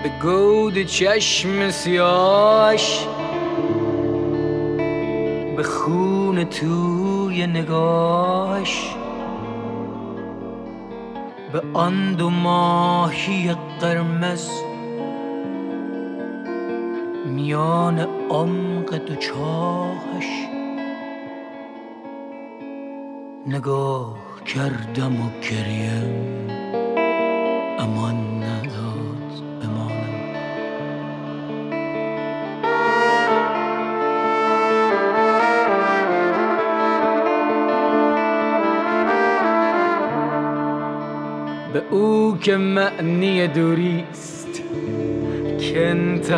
به گود چشم سیاش، به خون توی نگاش، به آن دو ماهی قرمز میان عمق دو چاهش نگاه کردم و گریم امان نداد بمانم. به او که معنی دوریست، که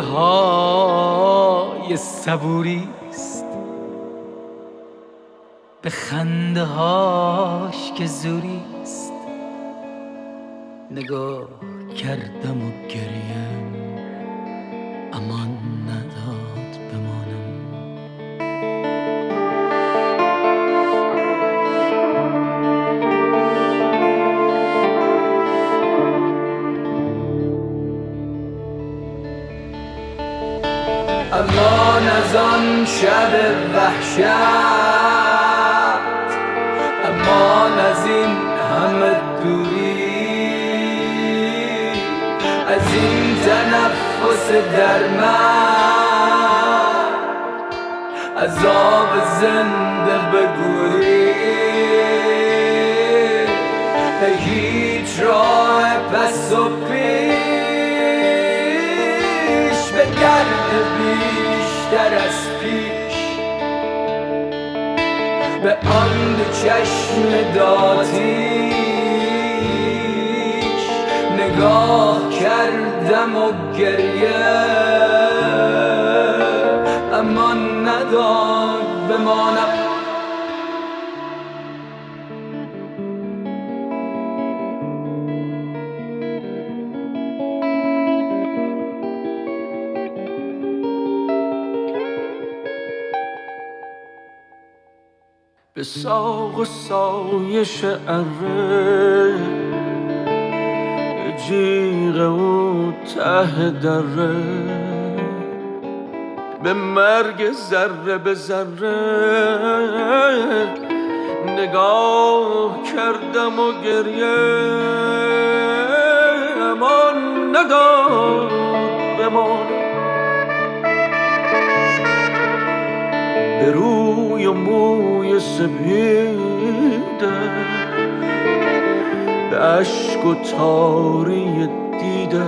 انتهای صبوریست، به خنده هاش که زوریست نگاه کردم و گریم امان نداد بمانم. امان از آن شب وحشت، امان از این همه دوری، از این تنفس در من، عذاب زنده بگوری. به هیچ راه پس و پیش، به درد بیشتر از پیش، به آن دو چشم داتیش نگاه کردم و گریه امان نداد بمانم. به ساق و سایش اره، به جیغ و ته دره، به مرگ ذره به ذره نگاه کردم و گریه امان نداد بمانم. به روی و موی سپیده، به اشک و تاری دیده،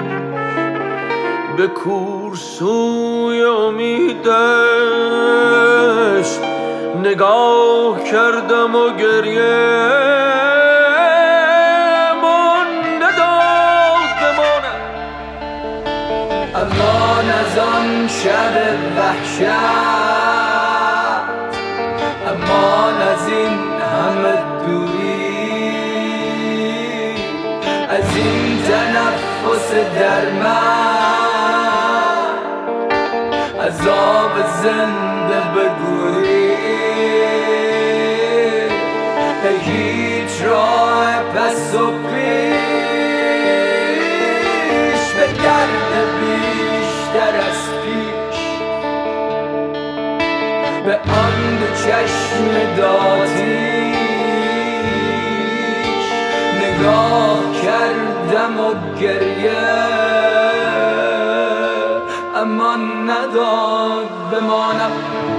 به کورسوی امیدش نگاه کردم و گریه امان نداد بمانم. امان از آن شب وحشت، امان از این همه دوری، از این تنفس در من، عذاب زنده بگوری. به هیچ راه پس و پیش، به درد بیشتر از پیش، به آن دو چشم داتیش نگاه کردم و گریه امان نداد بمانم.